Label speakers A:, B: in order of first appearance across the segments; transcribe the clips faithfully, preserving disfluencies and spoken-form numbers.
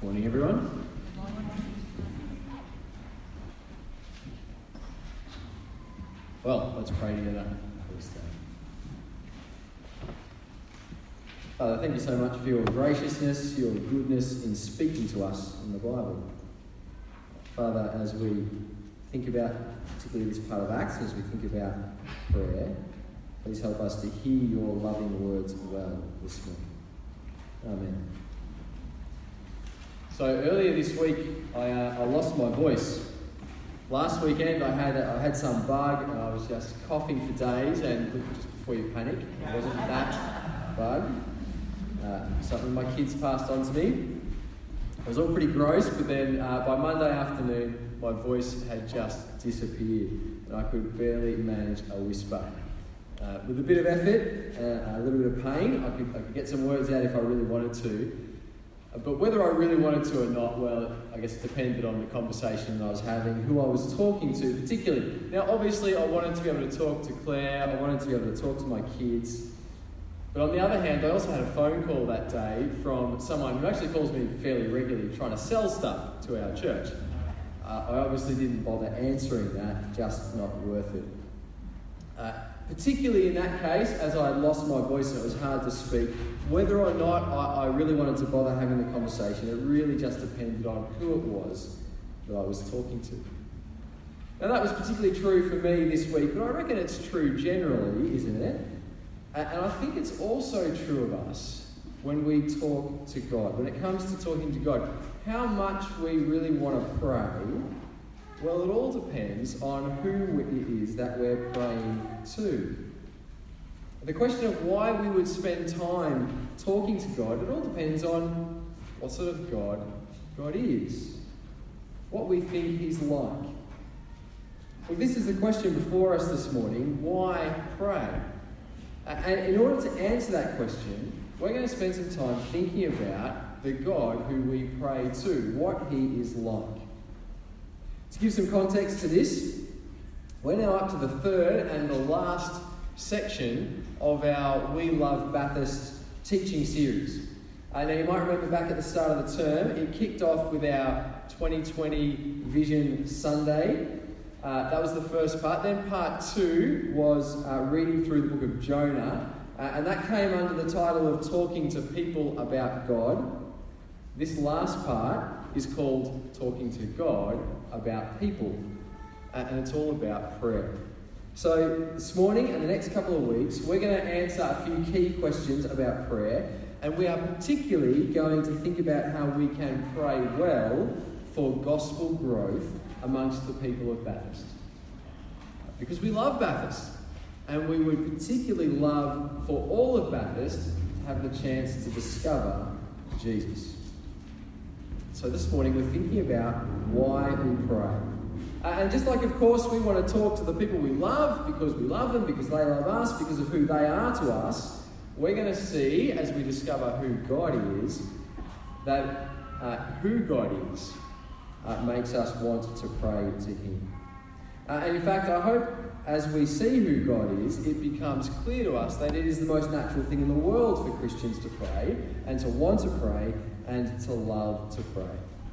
A: Morning, everyone. Well, let's pray together for this day. Father, thank you so much for your graciousness, your goodness in speaking to us in the Bible. Father, as we think about particularly this part of Acts, as we think about prayer, please help us to hear your loving words well this morning. Amen. So earlier this week, I, uh, I lost my voice. Last weekend, I had I had some bug, and I was just coughing for days. And just before you panic, it wasn't that bug. Uh, something my kids passed on to me. It was all pretty gross, but then uh, by Monday afternoon, my voice had just disappeared, and I could barely manage a whisper. Uh, with a bit of effort, uh, a little bit of pain, I could, I could get some words out if I really wanted to. But whether I really wanted to or not, well, I guess it depended on the conversation that I was having, who I was talking to particularly. Now, obviously, I wanted to be able to talk to Claire, I wanted to be able to talk to my kids. But on the other hand, I also had a phone call that day from someone who actually calls me fairly regularly trying to sell stuff to our church. Uh, I obviously didn't bother answering that, just not worth it. Uh, particularly in that case, as I had lost my voice and it was hard to speak, whether or not I, I really wanted to bother having the conversation, it really just depended on who it was that I was talking to. Now that was particularly true for me this week, but I reckon it's true generally, isn't it? And I think it's also true of us when we talk to God. When it comes to talking to God, how much we really want to pray, well, it all depends on who it is that we're praying to. The question of why we would spend time talking to God, it all depends on what sort of God God is, what we think He's like. Well, this is the question before us this morning: why pray? And in order to answer that question, we're going to spend some time thinking about the God who we pray to, what He is like. To give some context to this, we're now up to the third and the last section of our We Love Bathurst teaching series. Uh, now you might remember back at the start of the term, it kicked off with our twenty twenty Vision Sunday. Uh, that was the first part. Then part two was uh, reading through the book of Jonah, uh, and that came under the title of Talking to People About God. This last part is called Talking to God About People, uh, and it's all about prayer. So this morning and the next couple of weeks, we're going to answer a few key questions about prayer, and we are particularly going to think about how we can pray well for gospel growth amongst the people of Bathurst. Because we love Bathurst, and we would particularly love for all of Bathurst to have the chance to discover Jesus. So this morning we're thinking about why we pray. Uh, and just like, of course, we want to talk to the people we love because we love them, because they love us, because of who they are to us, we're going to see, as we discover who God is, that uh, who God is uh, makes us want to pray to Him. Uh, and in fact, I hope as we see who God is, it becomes clear to us that it is the most natural thing in the world for Christians to pray, and to want to pray, and to love to pray.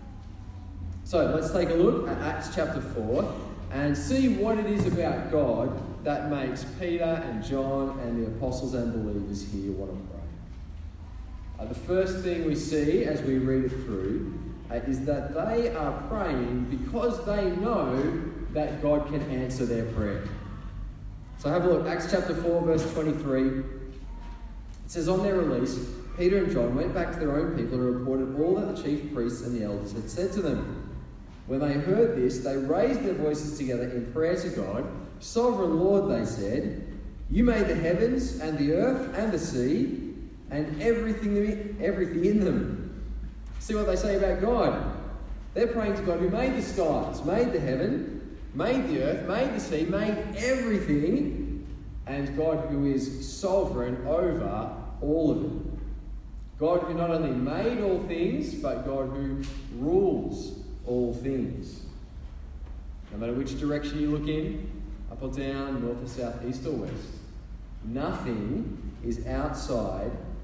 A: So let's take a look at Acts chapter four and see what it is about God that makes Peter and John and the apostles and believers here want to pray. Uh, the first thing we see as we read it through uh, is that they are praying because they know that God can answer their prayer. So have a look, Acts chapter four, verse twenty-three. It says, on their release, Peter and John went back to their own people and reported all that the chief priests and the elders had said to them. When they heard this, they raised their voices together in prayer to God. Sovereign Lord, they said, you made the heavens and the earth and the sea and everything, everything in them. See what they say about God. They're praying to God who made the skies, made the heaven, made the earth, made the sea, made everything, and God who is sovereign over all of it. God who not only made all things, but God who rules all things. No matter which direction you look in, up or down, north or south, east or west, nothing is outside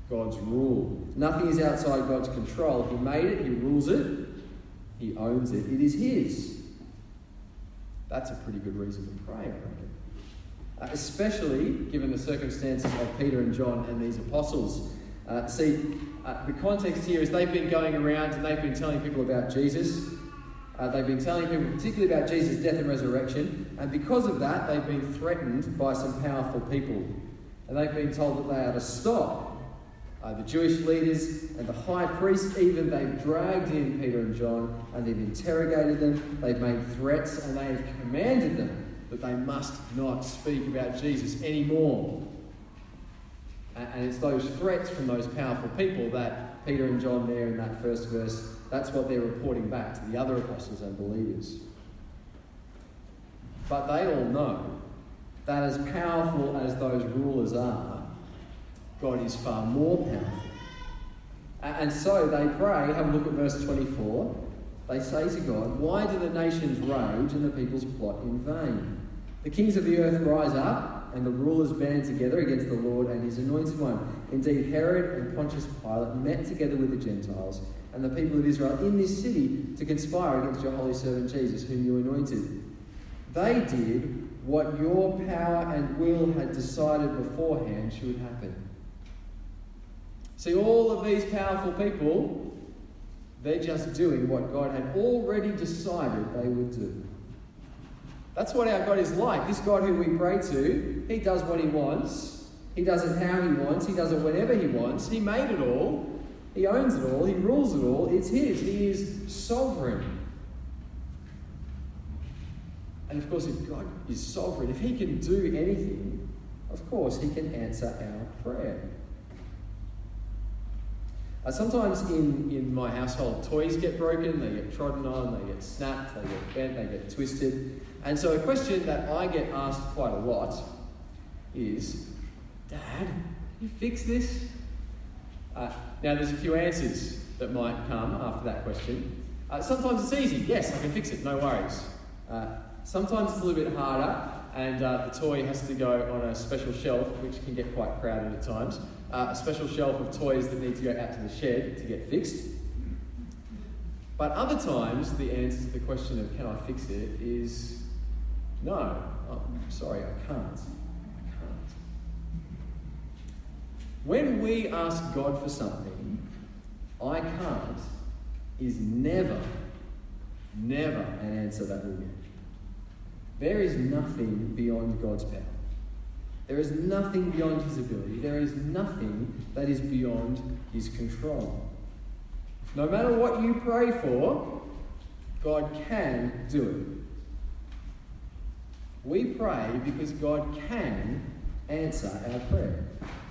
A: God's rule. Nothing is outside God's control. He made it, he rules it, he owns it, it is his. That's a pretty good reason to pray, I reckon. Uh, especially given the circumstances of Peter and John and these apostles. Uh, see, uh, the context here is they've been going around and they've been telling people about Jesus. Uh, they've been telling people particularly about Jesus' death and resurrection. And because of that, they've been threatened by some powerful people. And they've been told that they are to stop. Uh, the Jewish leaders and the high priest, even, they've dragged in Peter and John and they've interrogated them. They've made threats and they have commanded them that they must not speak about Jesus anymore. And it's those threats from those powerful people that Peter and John there in that first verse, that's what they're reporting back to the other apostles and believers. But they all know that as powerful as those rulers are, God is far more powerful. And so they pray, have a look at verse twenty-four. They say to God, "Why do the nations rage and the peoples plot in vain? The kings of the earth rise up, and the rulers band together against the Lord and his anointed one. Indeed, Herod and Pontius Pilate met together with the Gentiles and the people of Israel in this city to conspire against your holy servant Jesus, whom you anointed. They did what your power and will had decided beforehand should happen." See, all of these powerful people, they're just doing what God had already decided they would do. That's what our God is like. This God who we pray to, he does what he wants. He does it how he wants. He does it whenever he wants. He made it all. He owns it all. He rules it all. It's his. He is sovereign. And of course, if God is sovereign, if he can do anything, of course, he can answer our prayer. Uh, sometimes in, in my household, toys get broken, they get trodden on, they get snapped, they get bent, they get twisted. And so a question that I get asked quite a lot is, "Dad, can you fix this?" Uh, now, there's a few answers that might come after that question. Uh, sometimes it's easy. Yes, I can fix it, no worries. Uh, sometimes it's a little bit harder, and uh, the toy has to go on a special shelf, which can get quite crowded at times. Uh, a special shelf of toys that need to go out to the shed to get fixed. But other times, the answer to the question of "can I fix it?" is no. Oh, sorry, I can't. I can't. When we ask God for something, "I can't" is never, never an answer that we'll get. There is nothing beyond God's power. There is nothing beyond his ability. There is nothing that is beyond his control. No matter what you pray for, God can do it. We pray because God can answer our prayer.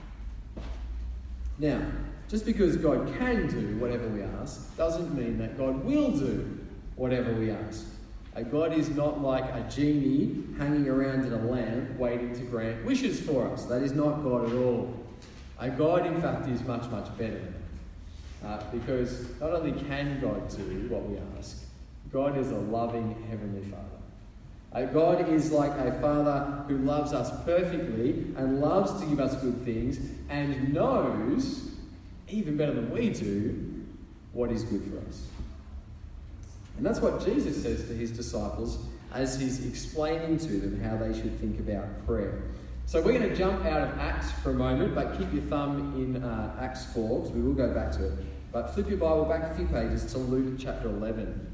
A: Now, just because God can do whatever we ask doesn't mean that God will do whatever we ask. Uh, God is not like a genie hanging around in a lamp waiting to grant wishes for us. That is not God at all. Uh, God, in fact, is much, much better than that. Uh, because not only can God do what we ask, God is a loving Heavenly Father. Uh, God is like a Father who loves us perfectly and loves to give us good things and knows, even better than we do, what is good for us. And that's what Jesus says to his disciples as he's explaining to them how they should think about prayer. So we're going to jump out of Acts for a moment, but keep your thumb in uh, Acts four, because we will go back to it. But flip your Bible back a few pages to Luke chapter eleven.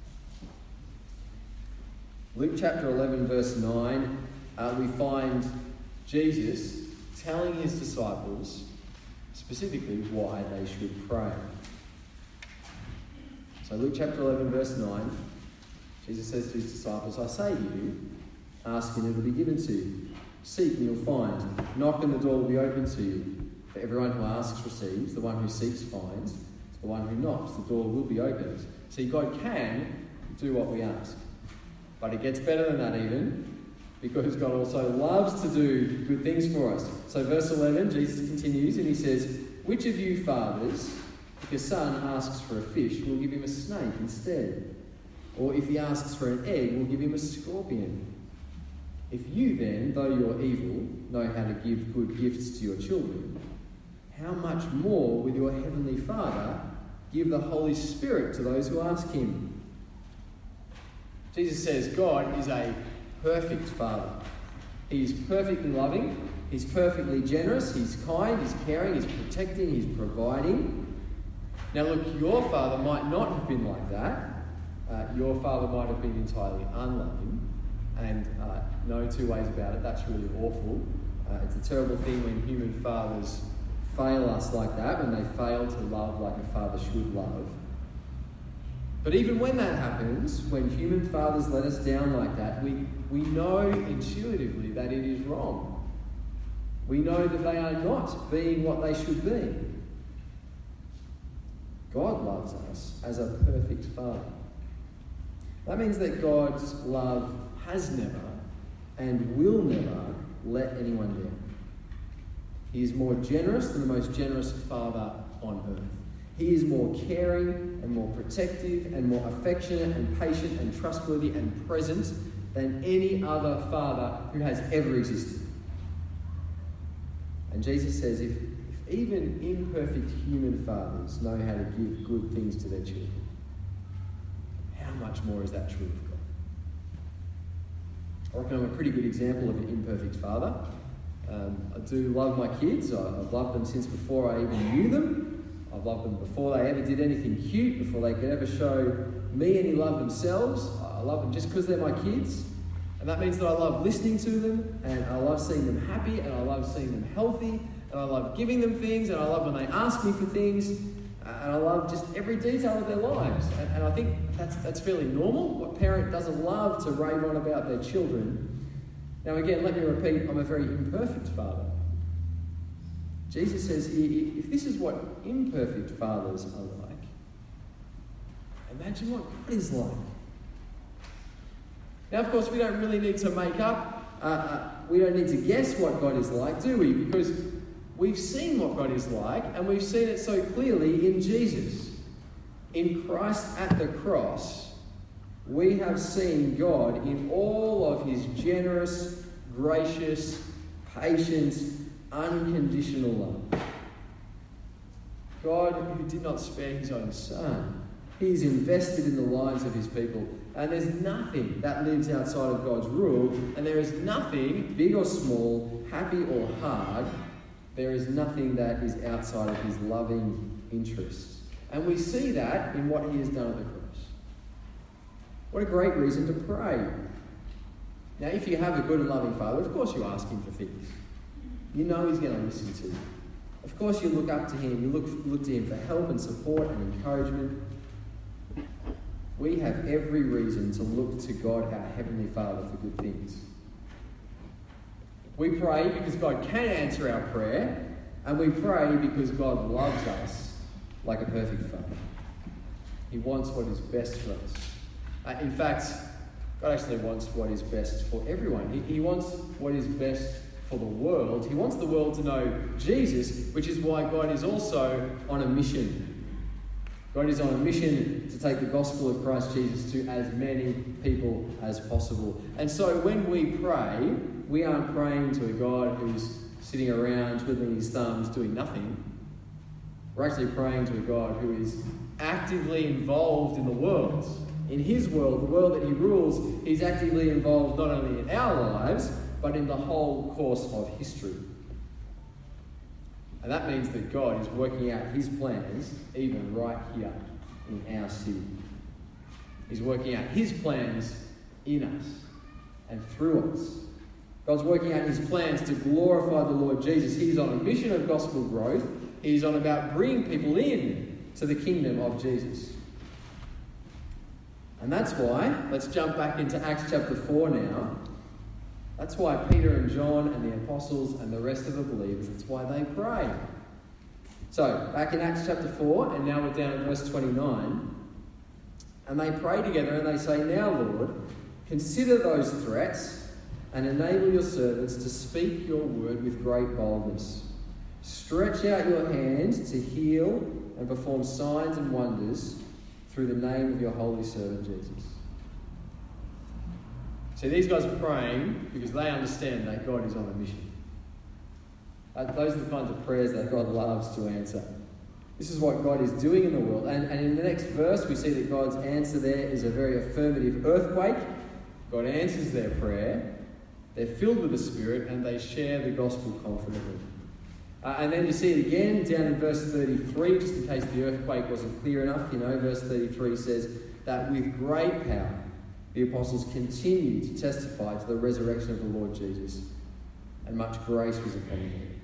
A: Luke chapter eleven, verse nine, uh, we find Jesus telling his disciples specifically why they should pray. So Luke chapter eleven, verse nine, Jesus says to his disciples, "I say to you, ask and it will be given to you. Seek and you'll find. Knock and the door will be opened to you. For everyone who asks receives, the one who seeks finds, the one who knocks, the door will be opened." See, God can do what we ask. But it gets better than that even, because God also loves to do good things for us. So verse eleven, Jesus continues and he says, "Which of you fathers, if your son asks for a fish, will give him a snake instead? Or if he asks for an egg, will give him a scorpion? If you then, though you're evil, know how to give good gifts to your children, how much more will your heavenly Father give the Holy Spirit to those who ask him? Jesus says God is a perfect Father. He's perfectly loving, he's perfectly generous, he's kind, he's caring, he's protecting, he's providing. Now look, your father might not have been like that. Uh, your father might have been entirely unloving, and uh, no two ways about it, that's really awful. Uh, it's a terrible thing when human fathers fail us like that, when they fail to love like a father should love. But even when that happens, when human fathers let us down like that, we, we know intuitively that it is wrong. We know that they are not being what they should be. God loves us as a perfect Father. That means that God's love has never and will never let anyone down. He is more generous than the most generous Father on earth. He is more caring and more protective and more affectionate and patient and trustworthy and present than any other father who has ever existed. And Jesus says if, if even imperfect human fathers know how to give good things to their children, how much more is that true of God? I reckon I'm a pretty good example of an imperfect father. Um, I do love my kids. I, I've loved them since before I even knew them. I've loved them before they ever did anything cute, before they could ever show me any love themselves. I love them just because they're my kids. And that means that I love listening to them, and I love seeing them happy, and I love seeing them healthy, and I love giving them things, and I love when they ask me for things, and I love just every detail of their lives. And, and I think that's, that's fairly normal. What parent doesn't love to rave on about their children? Now again, let me repeat, I'm a very imperfect father. Jesus says here, if this is what imperfect fathers are like, imagine what God is like. Now, of course, we don't really need to make up, uh, uh, we don't need to guess what God is like, do we? Because we've seen what God is like, and we've seen it so clearly in Jesus. In Christ at the cross, we have seen God in all of his generous, gracious, patient, unconditional love. God who did not spare his own son. He's invested in the lives of his people. And there's nothing that lives outside of God's rule. And there is nothing, big or small, happy or hard, there is nothing that is outside of his loving interests. And we see that in what he has done at the cross. What a great reason to pray. Now, if you have a good and loving Father, of course you ask him for things. You know he's going to listen to you. Of course you look up to him. You look, look to him for help and support and encouragement. We have every reason to look to God, our Heavenly Father, for good things. We pray because God can answer our prayer, and we pray because God loves us like a perfect Father. He wants what is best for us. Uh, in fact, God actually wants what is best for everyone. He, he wants what is best for the world. He wants the world to know Jesus, which is why God is also on a mission. God is on a mission to take the gospel of Christ Jesus to as many people as possible. And so when we pray, we aren't praying to a God who's sitting around twiddling his thumbs doing nothing. We're actually praying to a God who is actively involved in the world. In his world, the world that he rules, he's actively involved not only in our lives, but in the whole course of history. And that means that God is working out his plans even right here in our city. He's working out his plans in us and through us. God's working out his plans to glorify the Lord Jesus. He's on a mission of gospel growth. He's on about bringing people in to the kingdom of Jesus. And that's why, let's jump back into Acts chapter four now. That's why Peter and John and the apostles and the rest of the believers, that's why they pray. So, back in Acts chapter four, and now we're down at verse twenty-nine. And they pray together and they say, "Now, Lord, consider those threats and enable your servants to speak your word with great boldness. Stretch out your hand to heal and perform signs and wonders through the name of your holy servant Jesus." See, these guys are praying because they understand that God is on a mission. Uh, those are the kinds of prayers that God loves to answer. This is what God is doing in the world. And, and in the next verse, we see that God's answer there is a very affirmative earthquake. God answers their prayer. They're filled with the Spirit and they share the gospel confidently. Uh, and then you see it again down in verse thirty-three, just in case the earthquake wasn't clear enough. You know, verse thirty-three says that with great power the apostles continued to testify to the resurrection of the Lord Jesus, and much grace was upon them.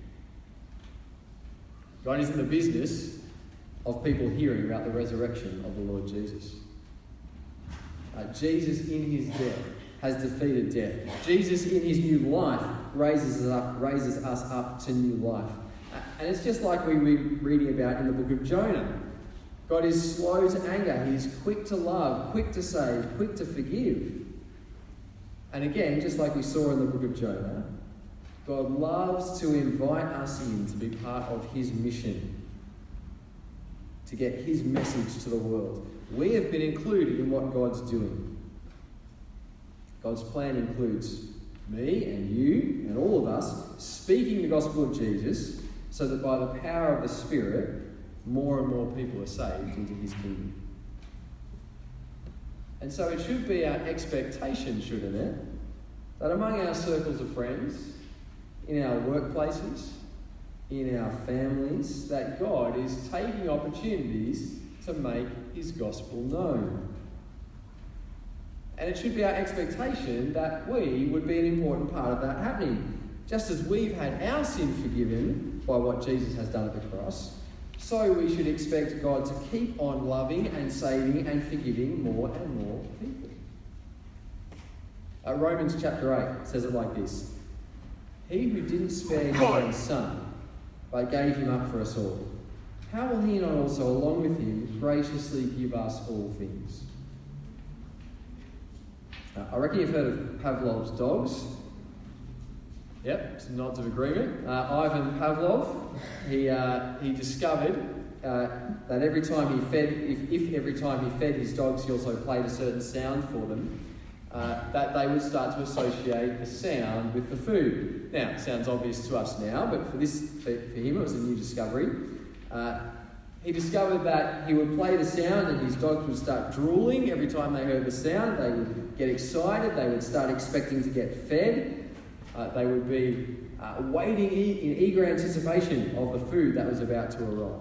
A: God is in the business of people hearing about the resurrection of the Lord Jesus. Uh, Jesus in his death has defeated death. Jesus in his new life raises us up, raises us up to new life. Uh, and it's just like we were reading about in the book of Jonah. God is slow to anger. He is quick to love, quick to save, quick to forgive. And again, just like we saw in the book of Jonah, God loves to invite us in to be part of his mission, to get his message to the world. We have been included in what God's doing. God's plan includes me and you and all of us speaking the gospel of Jesus so that by the power of the Spirit, more and more people are saved into his kingdom. And so it should be our expectation, shouldn't it, that among our circles of friends, in our workplaces, in our families, that God is taking opportunities to make his gospel known. And it should be our expectation that we would be an important part of that happening. Just as we've had our sin forgiven by what Jesus has done at the cross, so we should expect God to keep on loving and saving and forgiving more and more people. Uh, Romans chapter eight says it like this: He who didn't spare his own son, but gave him up for us all, how will he not also, along with him, graciously give us all things? Uh, I reckon you've heard of Pavlov's dogs. Yep, some nods of agreement. Uh, Ivan Pavlov, he uh, he discovered uh, that every time he fed, if, if every time he fed his dogs, he also played a certain sound for them, uh, that they would start to associate the sound with the food. Now, it sounds obvious to us now, but for this, for, for him, it was a new discovery. Uh, he discovered that he would play the sound and his dogs would start drooling every time they heard the sound. They would get excited. They would start expecting to get fed. Uh, they would be uh, waiting e- in eager anticipation of the food that was about to arrive.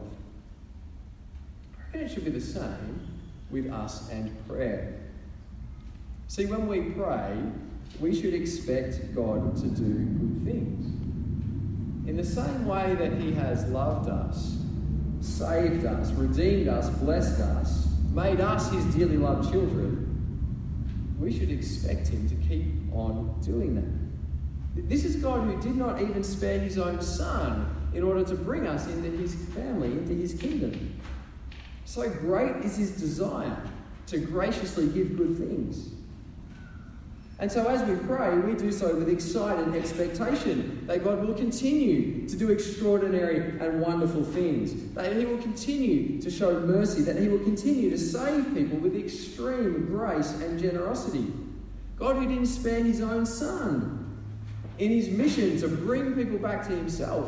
A: I reckon it should be the same with us and prayer. See, when we pray, we should expect God to do good things. In the same way that he has loved us, saved us, redeemed us, blessed us, made us his dearly loved children, we should expect him to keep on doing that. This is God who did not even spare his own son in order to bring us into his family, into his kingdom. So great is his desire to graciously give good things. And so as we pray, we do so with excited expectation that God will continue to do extraordinary and wonderful things, that he will continue to show mercy, that he will continue to save people with extreme grace and generosity. God who didn't spare his own son in his mission to bring people back to himself.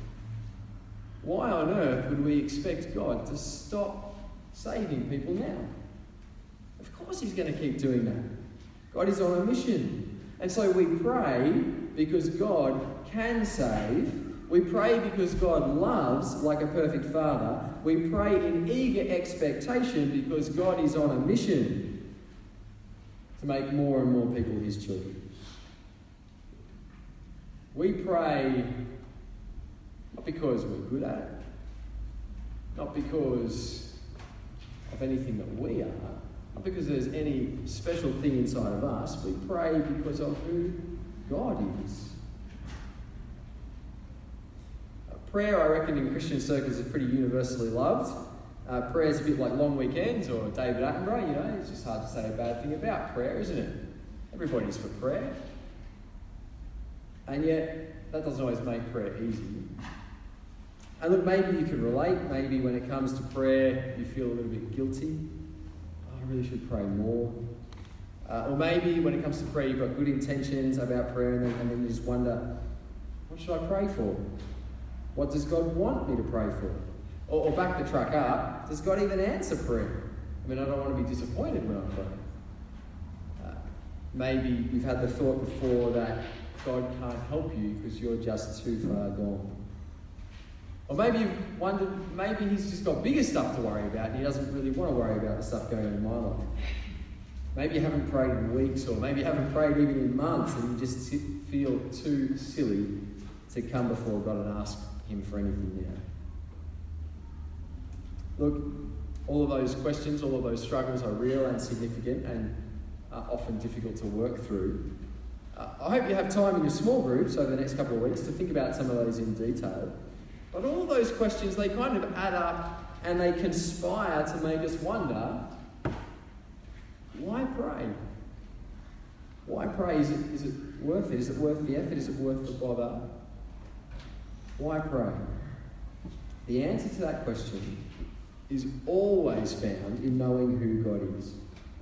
A: Why on earth would we expect God to stop saving people now? Of course he's going to keep doing that. God is on a mission. And so we pray because God can save. We pray because God loves like a perfect father. We pray in eager expectation because God is on a mission to make more and more people his children. We pray not because we're good at it, not because of anything that we are, not because there's any special thing inside of us. We pray because of who God is. Uh, prayer, I reckon, in Christian circles is pretty universally loved. Uh, prayer is a bit like long weekends or David Attenborough, you know. It's just hard to say a bad thing about prayer, isn't it? Everybody's for prayer. And yet, that doesn't always make prayer easy. And look, maybe you can relate. Maybe when it comes to prayer, you feel a little bit guilty. Oh, I really should pray more. Uh, or maybe when it comes to prayer, you've got good intentions about prayer and then, and then you just wonder, what should I pray for? What does God want me to pray for? Or, or back the track up, does God even answer prayer? I mean, I don't want to be disappointed when I pray. Uh, maybe you've had the thought before that God can't help you because you're just too far gone. Or maybe you've wondered, maybe he's just got bigger stuff to worry about and he doesn't really want to worry about the stuff going on in my life. Maybe you haven't prayed in weeks, or maybe you haven't prayed even in months, and you just feel too silly to come before God and ask him for anything now. Look, all of those questions, all of those struggles are real and significant and are often difficult to work through. Uh, I hope you have time in your small groups over the next couple of weeks to think about some of those in detail. But all those questions, they kind of add up and they conspire to make us wonder, why pray? Why pray? Is it, is it worth it? Is it worth the effort? Is it worth the bother? Why pray? The answer to that question is always found in knowing who God is.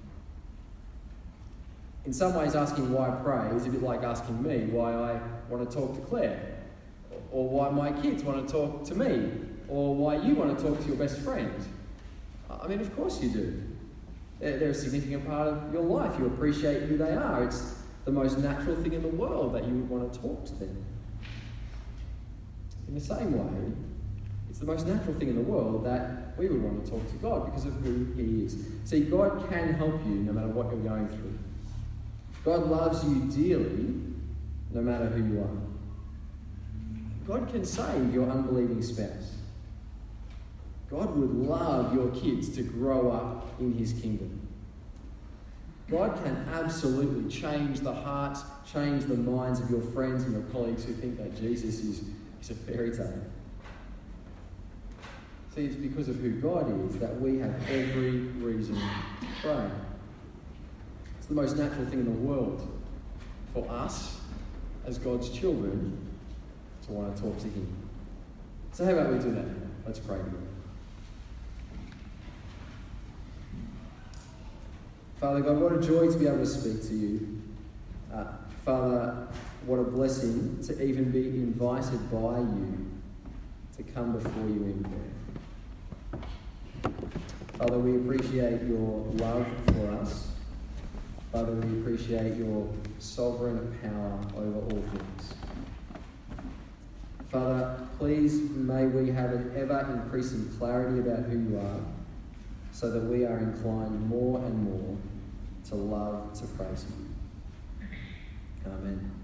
A: In some ways, asking why pray is a bit like asking me why I want to talk to Claire, or why my kids want to talk to me, or why you want to talk to your best friend. I mean, of course you do. They're a significant part of your life. You appreciate who they are. It's the most natural thing in the world that you would want to talk to them. In the same way, it's the most natural thing in the world that we would want to talk to God because of who he is. See, God can help you no matter what you're going through. God loves you dearly no matter who you are. God can save your unbelieving spouse. God would love your kids to grow up in his kingdom. God can absolutely change the hearts, change the minds of your friends and your colleagues who think that Jesus is, is a fairy tale. See, it's because of who God is that we have every reason to pray. It's the most natural thing in the world for us, as God's children, to want to talk to him. So how about we do that? Let's pray together. Father God, what a joy to be able to speak to you. Uh, Father, what a blessing to even be invited by you to come before you in prayer. Father, we appreciate your love for us. Father, we appreciate your sovereign power over all things. Father, please may we have an ever-increasing clarity about who you are so that we are inclined more and more to love to praise you. Amen.